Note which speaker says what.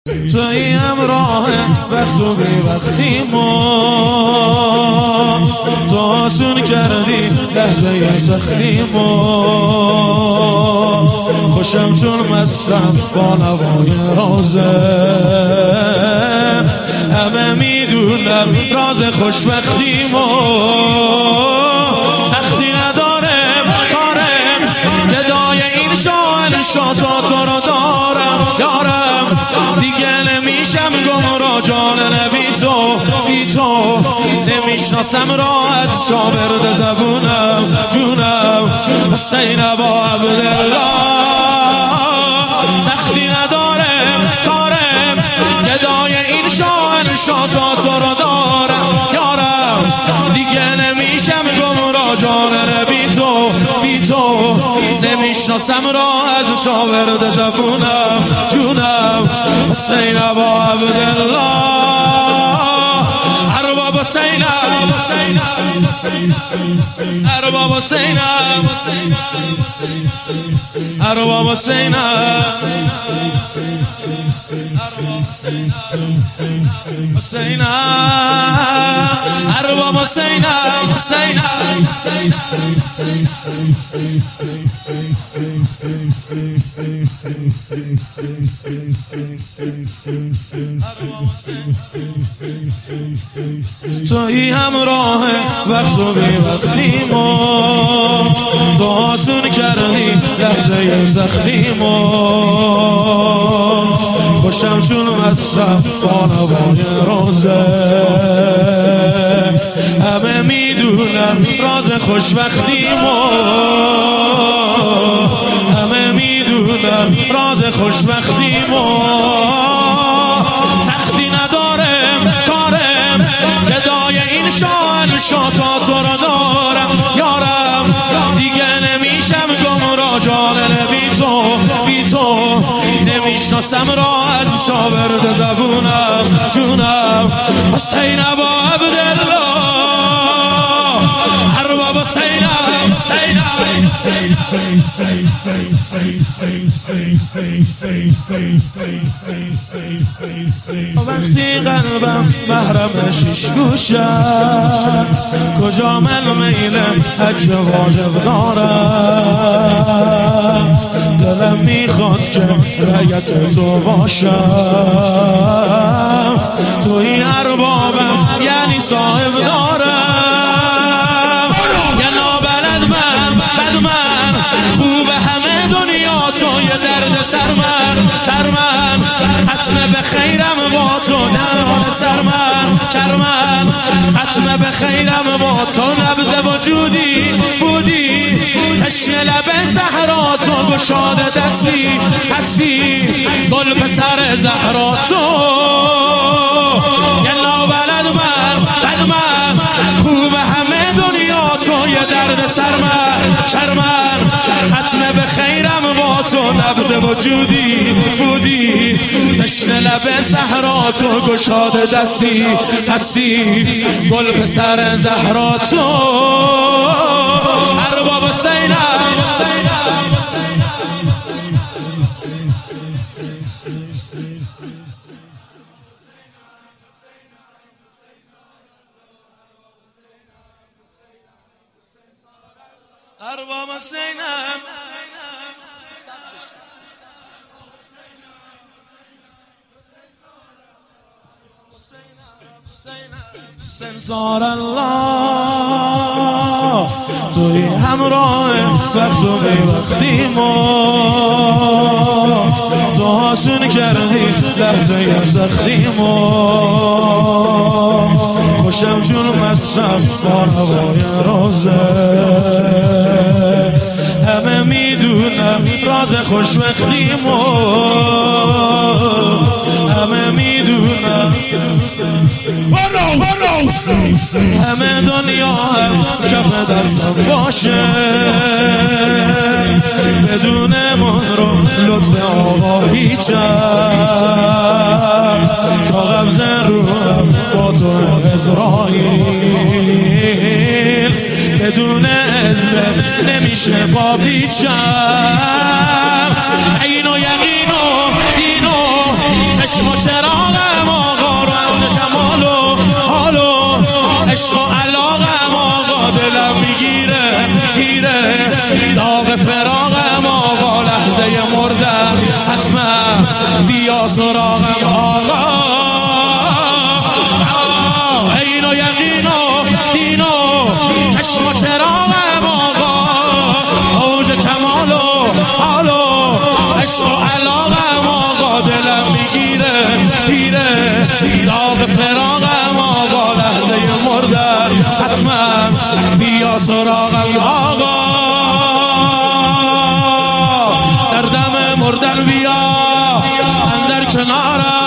Speaker 1: توی همراه وقت و بی وقتی ما تو آسون کردی لحظه سختی ما خوشم چون مستم با نوای رازه همه میدونم راز خوشبختی ما سختی ندارم کارم گدای این شاتا تو رو دارم یارم دیگه نمیشم گمراه جان نبی تو نمیشناسم راه از شابرد زبونم جونم حسین با عبدالله سختی ندارم کارم گدای این شاتا تو رو دارم یارم دیگه نمیشم گمراه جان نبی تو نمیشناسم راه از شاورد زبونم جونم حسین با عبدالله ارباب حسینم ارباب حسینم ارباب حسینم حسینم ارباب حسینم توی همراه وقت و بی وقتی ما تو آسون کردی لحظه سختی ما خوشم چون مستم با نوای رازه همه میدونم راز خوشبختی ما همه میدونم راز خوشبختی ما سختی ندارم کارم گدای این شاتا تو رو دارم یارم دیگه نمیشم گمراه جان نبی تو نمیشناسم راه از شاورد زبونم جونم حسین با عبدالله ارباب حسینم وقتی قلبم محرم شیش گوشم کجا من میلم حج واجب دارم دلم میخواد که رایت تو باشم توی اربابم یعنی صاحب دارم یه نابلد من بد من خوب همه دنیا تو یه درد سر من ختم به خیرم با تو نران سر من شرمن ختم به خیرم با تو نبض وجودی بودی تشنه لب صحرا تو گشاد دستی هستی گل پسر زهرا تو یه نابلد من بد من خوب همه دنیا تو یه درد سر من شرمن ختم به خیرم با تو نبض وجودی بودی تشنه لب صحرا تو گشاد دستی هستی گل پسر زهرا تو ارباب حسینم ارباب حسینم سنسار الله توی همراه وقت و بی وقتی ما تو آسون کردی لحظه سختی ما خوشم چون مستم با نوای رازه همه میدونم راز خوشبختی ما همه میدونم همه دنیا کف دستم باشه بدون من رو لطف آقا هیچم تا قبض روحم با تو عزراییل بدون اذن نمیشه با پیچم عین و یقین و دین و چشم چراغم آقا رو اوج کمال و حال و عشق و علاقم آقا دلم میگیره داغ فراقم آقا لحظه مردم حتما بیا سراغم آقا عین و یقین و دین و چشم و چراغم آقا اوج کمال و حال و عشق و علاقم آقا دلم میگیره داغ فراقم آقا لحظه مردم حتما بیا سراغم آقا در دم مردن بیا اندر کنارم